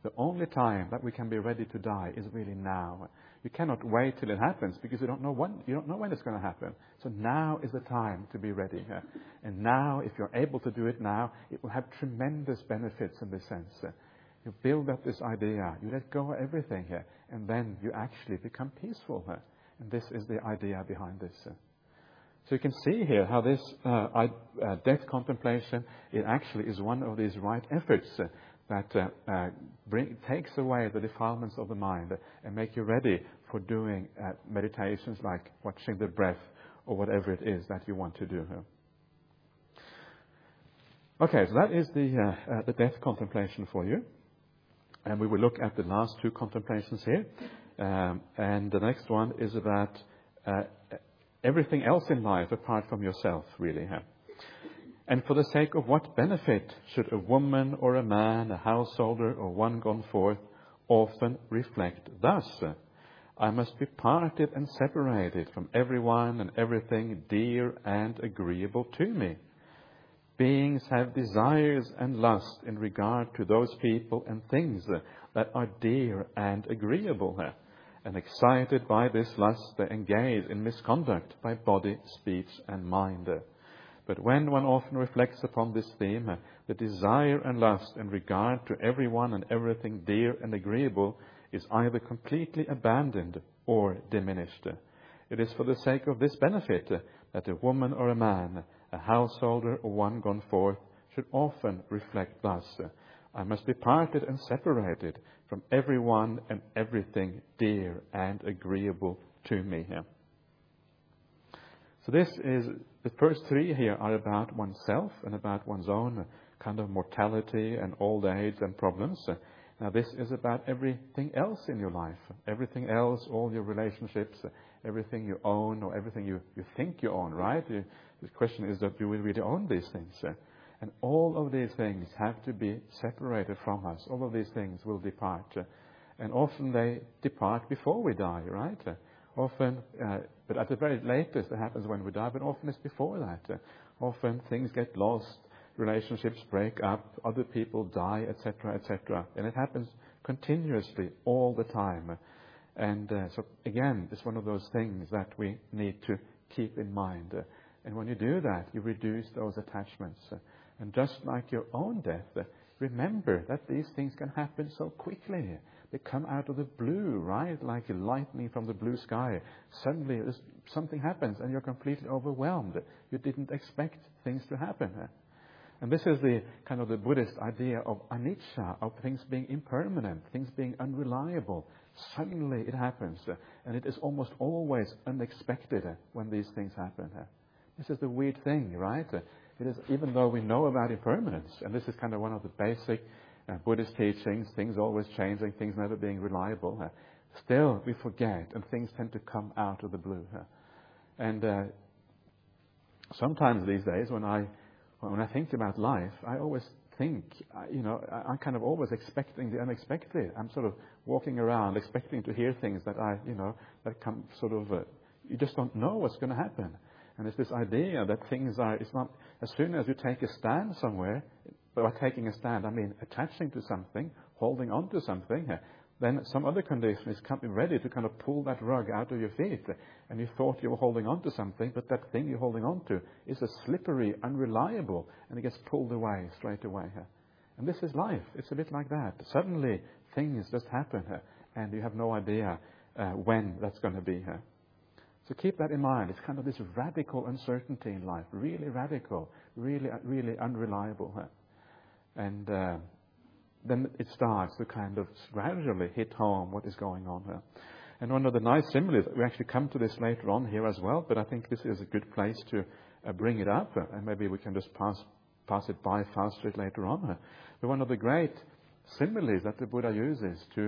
The only time that we can be ready to die is really now. You cannot wait till it happens because you don't know when, you don't know when it's going to happen. So now is the time to be ready. Uh, and now, if you're able to do it now, it will have tremendous benefits in this sense. Uh, you build up this idea, you let go of everything here, and then you actually become peaceful. Uh, and this is the idea behind this. Uh. So you can see here how this uh, I, uh, death contemplation, it actually is one of these right efforts uh, that uh, uh, bring, takes away the defilements of the mind uh, and make you ready for doing uh, meditations like watching the breath or whatever it is that you want to do. Okay, so that is the, uh, uh, the death contemplation for you. And we will look at the last two contemplations here. Um, and the next one is about uh, everything else in life apart from yourself, really. Huh? And for the sake of what benefit should a woman or a man, a householder or one gone forth, often reflect thus? I must be parted and separated from everyone and everything dear and agreeable to me. Beings have desires and lust in regard to those people and things that are dear and agreeable. And excited by this lust, they engage in misconduct by body, speech, and mind. But when one often reflects upon this theme, the desire and lust in regard to everyone and everything dear and agreeable is either completely abandoned or diminished. It is for the sake of this benefit that a woman or a man, a householder or one gone forth, should often reflect thus: I must be parted and separated from everyone and everything dear and agreeable to me. So this is, the first three here are about oneself and about one's own kind of mortality and old age and problems. Now this is about everything else in your life, everything else, all your relationships, everything you own or everything you, you think you own, right? You, the question is that do we really own these things? And all of these things have to be separated from us. All of these things will depart. And often they depart before we die, right? Often, uh, but at the very latest it happens when we die, but often it's before that. Often things get lost, relationships break up, other people die, et cetera, et cetera. And it happens continuously all the time. And uh, so again, it's one of those things that we need to keep in mind. Uh, and when you do that, you reduce those attachments. Uh, and just like your own death, uh, remember that these things can happen so quickly. They come out of the blue, right? Like lightning from the blue sky. Suddenly something happens and you're completely overwhelmed. You didn't expect things to happen. Uh, And this is the kind of the Buddhist idea of anicca, of things being impermanent, things being unreliable. Suddenly it happens, uh, and it is almost always unexpected uh, when these things happen. Uh. This is the weird thing, right? Uh, it is, even though we know about impermanence, and this is kind of one of the basic uh, Buddhist teachings, things always changing, things never being reliable, uh, still we forget, and things tend to come out of the blue. Uh. And uh, sometimes these days when I When I think about life, I always think, you know, I'm kind of always expecting the unexpected. I'm sort of walking around expecting to hear things that I, you know, that come sort of, uh, you just don't know what's going to happen. And it's this idea that things are, it's not, as soon as you take a stand somewhere, by taking a stand, I mean attaching to something, holding on to something, then some other condition is coming ready to kind of pull that rug out of your feet. And you thought you were holding on to something, but that thing you're holding on to is a slippery, unreliable, and it gets pulled away straight away. And this is life. It's a bit like that. Suddenly, things just happen, and you have no idea uh, when that's going to be. So keep that in mind. It's kind of this radical uncertainty in life, really radical, really, really unreliable. And uh, then it starts to kind of gradually hit home what is going on here. And one of the nice similes, we actually come to this later on here as well, but I think this is a good place to uh, bring it up, uh, and maybe we can just pass pass it by faster later on. Uh. But one of the great similes that the Buddha uses to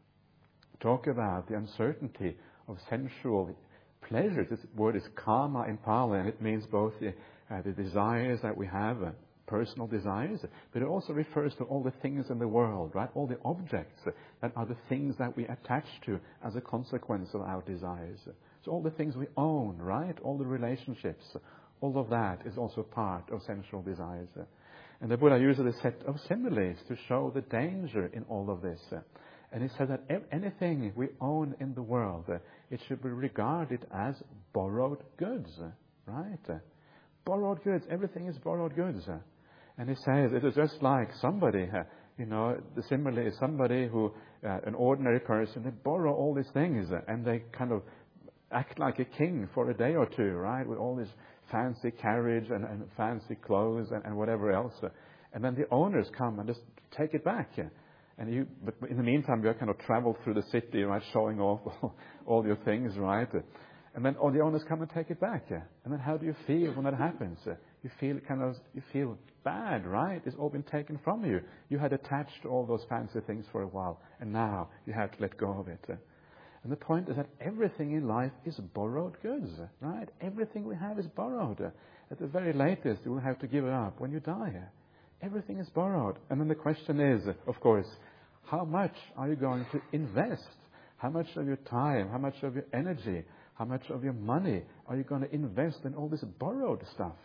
talk about the uncertainty of sensual pleasures, this word is kama in Pali, and it means both the, uh, the desires that we have, uh, personal desires, but it also refers to all the things in the world, right? All the objects that are the things that we attach to as a consequence of our desires. So all the things we own, right? All the relationships, all of that is also part of sensual desires. And the Buddha uses a set of similes to show the danger in all of this. And he said that anything we own in the world, it should be regarded as borrowed goods, right? Borrowed goods, everything is borrowed goods. And he says it is just like somebody, you know, the simile is somebody who, uh, an ordinary person, they borrow all these things and they kind of act like a king for a day or two, right? With all this fancy carriage and, and fancy clothes and, and whatever else. And then the owners come and just take it back. And you, but in the meantime, you kind of travel through the city, right, showing off all, all your things, right? And then all the owners come and take it back. And then how do you feel when that happens? You feel kind of, you feel bad, right? It's all been taken from you. You had attached to all those fancy things for a while, and now you have to let go of it. And the point is that everything in life is borrowed goods, right? Everything we have is borrowed. At the very latest, you will have to give it up when you die. Everything is borrowed. And then the question is, of course, how much are you going to invest? How much of your time, how much of your energy, how much of your money are you going to invest in all this borrowed stuff?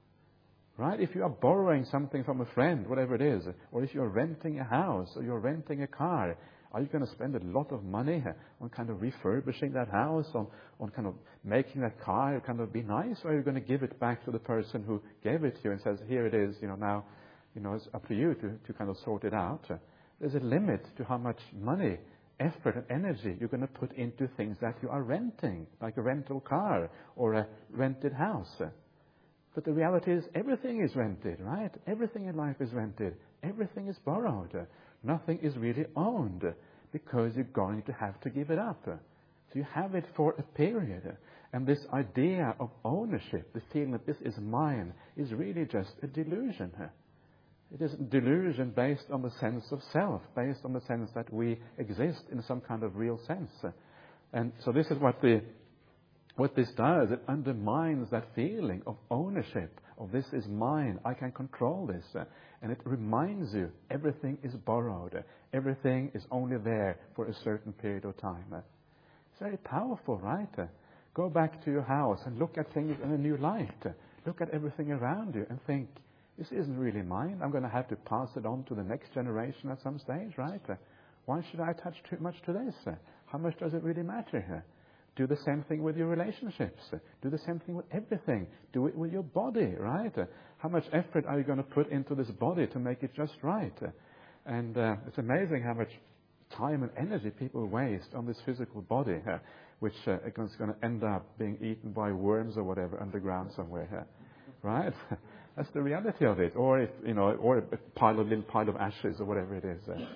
Right? If you are borrowing something from a friend, whatever it is, or if you're renting a house or you're renting a car, are you going to spend a lot of money on kind of refurbishing that house, on, on kind of making that car kind of be nice, or are you going to give it back to the person who gave it to you and says, here it is, you know, now, you know, it's up to you to, to kind of sort it out. There's a limit to how much money, effort and energy you're going to put into things that you are renting, like a rental car or a rented house. But the reality is everything is rented, right? Everything in life is rented. Everything is borrowed. Nothing is really owned because you're going to have to give it up. So you have it for a period. And this idea of ownership, the feeling that this is mine, is really just a delusion. It is a delusion based on the sense of self, based on the sense that we exist in some kind of real sense. And so this is what the what this does. It undermines that feeling of ownership, of this is mine, I can control this. And it reminds you everything is borrowed. Everything is only there for a certain period of time. It's very powerful, right? Go back to your house and look at things in a new light. Look at everything around you and think, this isn't really mine. I'm going to have to pass it on to the next generation at some stage, right? Why should I attach too much to this? How much does it really matter? Do the same thing with your relationships. Do the same thing with everything. Do it with your body, right? How much effort are you going to put into this body to make it just right? And uh, it's amazing how much time and energy people waste on this physical body, uh, which uh, is going to end up being eaten by worms or whatever underground somewhere, uh, right? That's the reality of it. Or if you know, or a pile of little pile of ashes or whatever it is. Uh.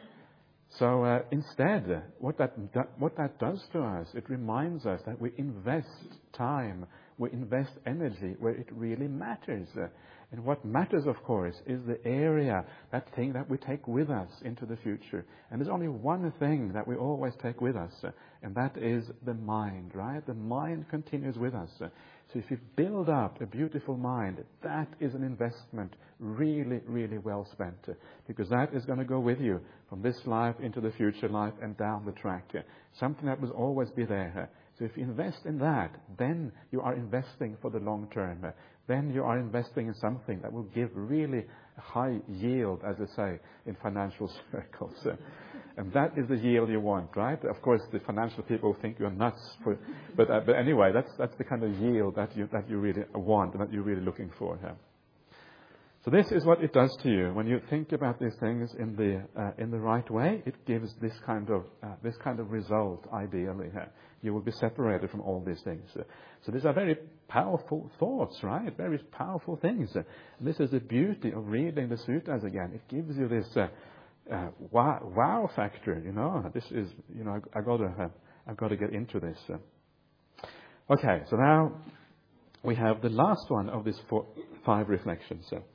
So uh, instead, what that what that does to us, it reminds us that we invest time, we invest energy where it really matters. And what matters, of course, is the area, that thing that we take with us into the future. And there's only one thing that we always take with us, and that is the mind, right? The mind continues with us. So if you build up a beautiful mind, that is an investment really, really well spent, because that is going to go with you from this life into the future life and down the track. Something that will always be there. So if you invest in that, then you are investing for the long term. Then you are investing in something that will give really high yield, as they say in financial circles. And that is the yield you want, right? Of course, the financial people think you're nuts, for, but uh, but anyway, that's that's the kind of yield that you that you really want and that you're really looking for. Yeah. So this is what it does to you when you think about these things in the uh, in the right way. It gives this kind of uh, this kind of result. Ideally, yeah. You will be separated from all these things. So these are very powerful thoughts, right? Very powerful things. And this is the beauty of reading the sutras again. It gives you this. Uh, Uh, wow, wow factor, you know. This is, you know, I, I got to, uh, I've got to get into this. Uh. Okay, so now we have the last one of these four, five reflections. Uh.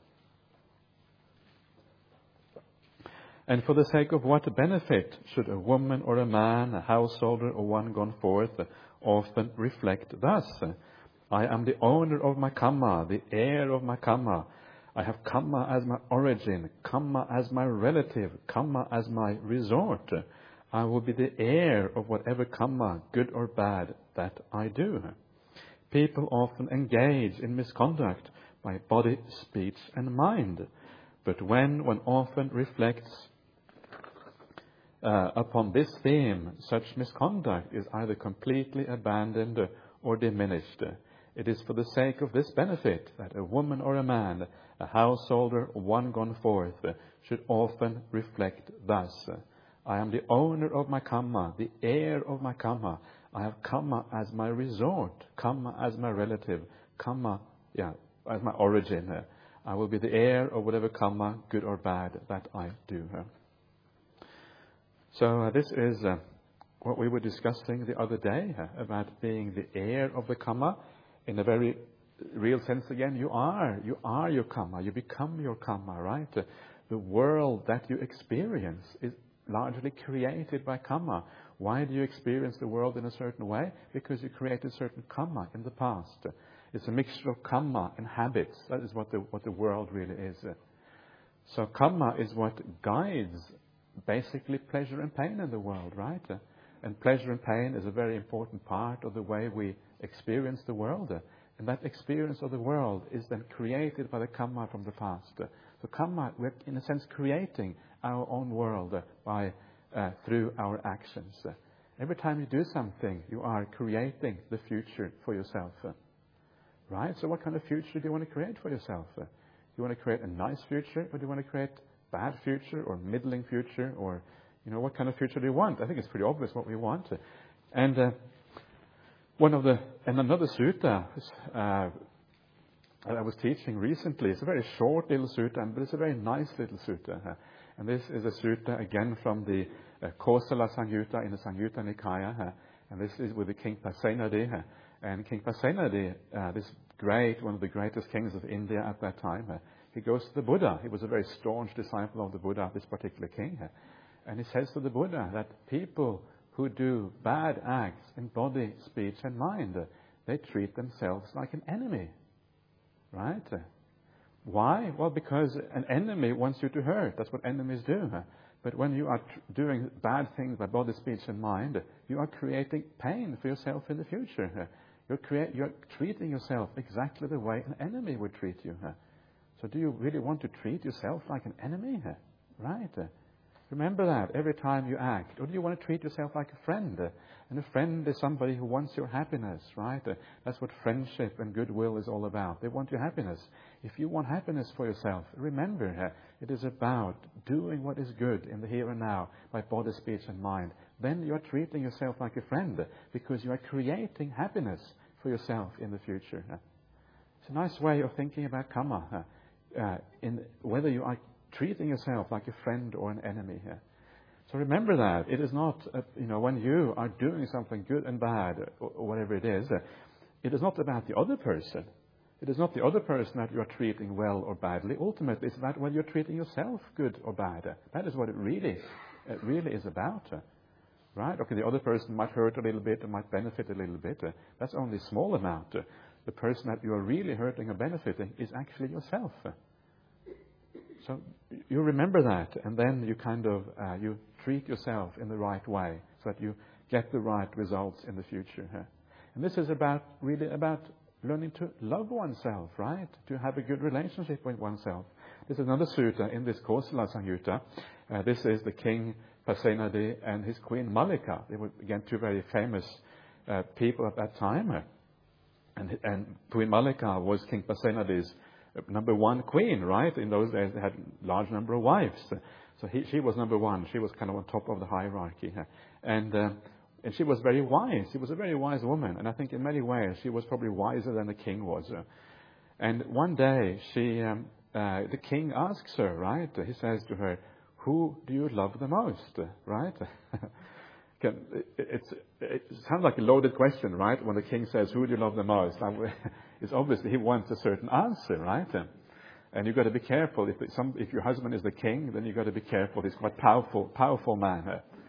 And for the sake of what benefit should a woman or a man, a householder or one gone forth, uh, often reflect thus: uh, I am the owner of my kamma, the heir of my kamma. I have kamma as my origin, kamma as my relative, kamma as my resort. I will be the heir of whatever kamma, good or bad, that I do. People often engage in misconduct by body, speech and mind. But when one often reflects uh, upon this theme, such misconduct is either completely abandoned or diminished. It is for the sake of this benefit that a woman or a man, a householder or one gone forth, should often reflect thus. I am the owner of my Kamma, the heir of my Kamma. I have Kamma as my resort, Kamma as my relative, Kamma, yeah, as my origin. I will be the heir of whatever Kamma, good or bad, that I do. So uh, this is uh, what we were discussing the other day uh, about being the heir of the Kamma. In a very real sense, again, you are. You are your Kamma. You become your Kamma, right? Uh, the world that you experience is largely created by Kamma. Why do you experience the world in a certain way? Because you created certain Kamma in the past. Uh, it's a mixture of Kamma and habits. That is what the, what the world really is. Uh, so Kamma is what guides basically pleasure and pain in the world, right? Uh, and pleasure and pain is a very important part of the way we experience the world. Uh, and that experience of the world is then created by the Kamma from the past. Uh, so Kamma, we're in a sense creating our own world uh, by uh, through our actions. Uh, every time you do something, you are creating the future for yourself. Uh, right? So what kind of future do you want to create for yourself? Uh, do you want to create a nice future, or do you want to create bad future or middling future, or, you know, what kind of future do you want? I think it's pretty obvious what we want. And uh, one of the, and another sutta uh, I was teaching recently, it's a very short little sutta, but it's a very nice little sutta. And this is a sutta again from the uh, Kosala Samyutta in the Samyutta Nikaya, and this is with the King Pasenadi. And King Pasenadi, uh, this great, one of the greatest kings of India at that time, uh, he goes to the Buddha. He was a very staunch disciple of the Buddha, this particular king. And he says to the Buddha that people who do bad acts in body, speech and mind, they treat themselves like an enemy. Right? Why? Well, because an enemy wants you to hurt. That's what enemies do. But when you are tr- doing bad things by body, speech and mind, you are creating pain for yourself in the future. You're, crea- you're treating yourself exactly the way an enemy would treat you. So do you really want to treat yourself like an enemy? Right? Remember that every time you act. Or do you want to treat yourself like a friend? And a friend is somebody who wants your happiness, right? That's what friendship and goodwill is all about. They want your happiness. If you want happiness for yourself, remember, it is about doing what is good in the here and now by body, speech and mind. Then you are treating yourself like a friend because you are creating happiness for yourself in the future. It's a nice way of thinking about Kamma. Uh, in whether you are treating yourself like a friend or an enemy here. So remember that. It is not, uh, you know, when you are doing something good and bad, or, or whatever it is, uh, it is not about the other person. It is not the other person that you are treating well or badly. Ultimately, it's about whether you're treating yourself good or bad. Uh, that is what it really, it really is about. Uh, right? Okay, the other person might hurt a little bit or might benefit a little bit. Uh, that's only a small amount. Uh, the person that you are really hurting or benefiting is actually yourself. Uh, So you remember that, and then you kind of uh, you treat yourself in the right way, so that you get the right results in the future. Huh? And this is about really about learning to love oneself, right? To have a good relationship with oneself. This is another sutta in this Kosala Samyutta. Uh, this is the king Pasenadi and his queen Mallika. They were again two very famous uh, people at that time, and and Queen Mallika was King Pasenadi's number one queen, right? In those days, they had a large number of wives. So he, she was number one. She was kind of on top of the hierarchy. And, uh, and she was very wise. She was a very wise woman. And I think in many ways, she was probably wiser than the king was. And one day, she, um, uh, the king asks her, right? He says to her, who do you love the most, right? Can, it, it sounds like a loaded question, right? When the king says, who do you love the most? It's obviously he wants a certain answer, right? And you've got to be careful. If, some, if your husband is the king, then you've got to be careful. He's quite powerful, powerful man.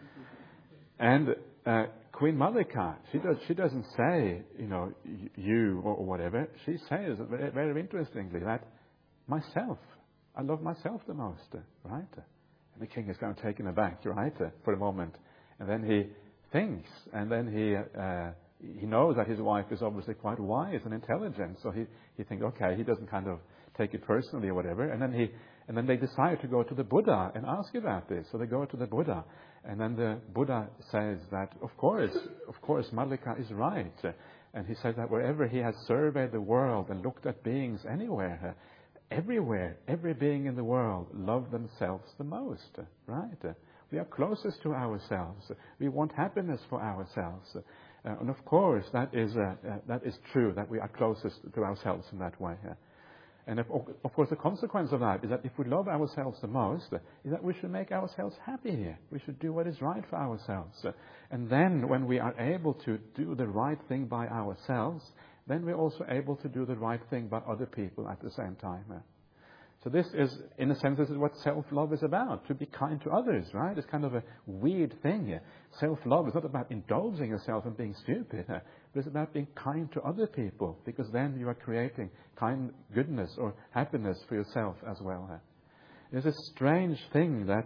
And uh, Queen Mallika, she, does, she doesn't say, you know, you or, or whatever. She says, very, very interestingly, that myself, I love myself the most, right? And the king is kind of taken aback, right, for a moment. And then he thinks, and then he uh, he knows that his wife is obviously quite wise and intelligent. So he, he thinks, okay, he doesn't kind of take it personally or whatever. And then he And then they decide to go to the Buddha and ask about this. So they go to the Buddha. And then the Buddha says that, of course, of course, Mallika is right. And he says that wherever he has surveyed the world and looked at beings anywhere, everywhere, every being in the world love themselves the most, right? We are closest to ourselves. We want happiness for ourselves. Uh, and of course, that is, uh, uh, that is true, that we are closest to ourselves in that way. Uh, and of, of course, the consequence of that is that if we love ourselves the most, uh, is that we should make ourselves happy. We should do what is right for ourselves. Uh, and then when we are able to do the right thing by ourselves, then we're also able to do the right thing by other people at the same time. Uh, So this is, in a sense, this is what self-love is about, to be kind to others, right? It's kind of a weird thing. Self-love is not about indulging yourself and being stupid, but it's about being kind to other people, because then you are creating kind goodness or happiness for yourself as well. It's a strange thing that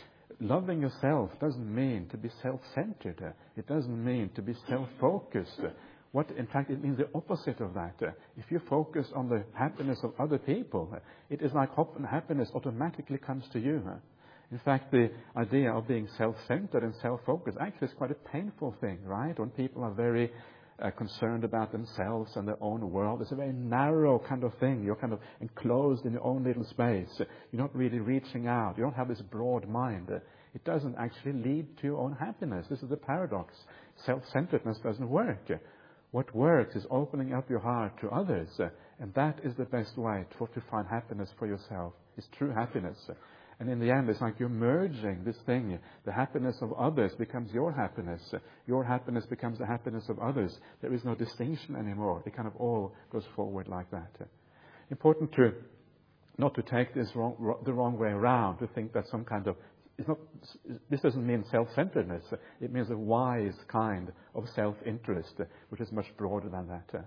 loving yourself doesn't mean to be self-centered. It doesn't mean to be self-focused. What, in fact, it means the opposite of that. Uh, if you focus on the happiness of other people, uh, it is like hope and happiness automatically comes to you. Uh. In fact, the idea of being self-centered and self-focused actually is quite a painful thing, right? When people are very uh, concerned about themselves and their own world, it's a very narrow kind of thing. You're kind of enclosed in your own little space. You're not really reaching out. You don't have this broad mind. Uh, it doesn't actually lead to your own happiness. This is the paradox. Self-centeredness does't work. Uh, What works is opening up your heart to others, uh, and that is the best way to, to find happiness for yourself, is true happiness. And in the end, it's like you're merging this thing. The happiness of others becomes your happiness. Your happiness becomes the happiness of others. There is no distinction anymore. It kind of all goes forward like that. Important to not to take this wrong, the wrong way around, to think that some kind of It's not, this doesn't mean self-centeredness. It means a wise kind of self-interest, which is much broader than that.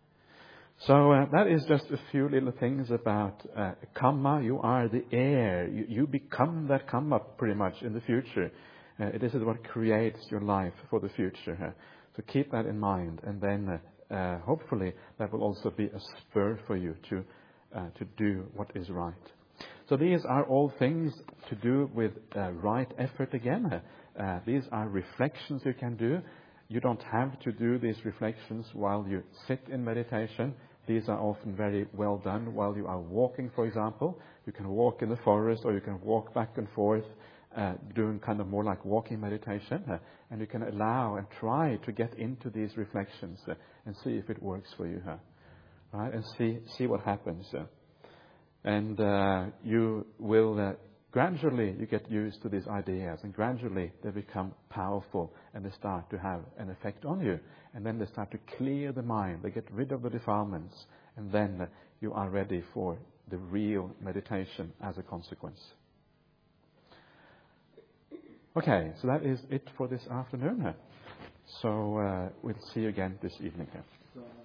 So uh, that is just a few little things about uh, Kamma. You are the heir. You, you become that Kamma pretty much in the future. Uh, this is what creates your life for the future. Uh, so keep that in mind, and then uh, uh, hopefully that will also be a spur for you to uh, to do what is right. So these are all things to do with uh, right effort again. Uh, these are reflections you can do. You don't have to do these reflections while you sit in meditation. These are often very well done while you are walking, for example. You can walk in the forest, or you can walk back and forth, uh, doing kind of more like walking meditation. Uh, and you can allow and try to get into these reflections uh, and see if it works for you. Uh, right? And see, see what happens. Uh. And uh, you will uh, gradually you get used to these ideas, and gradually they become powerful, and they start to have an effect on you. And then they start to clear the mind. They get rid of the defilements, and then uh, you are ready for the real meditation as a consequence. Okay, so that is it for this afternoon. So uh, we'll see you again this evening.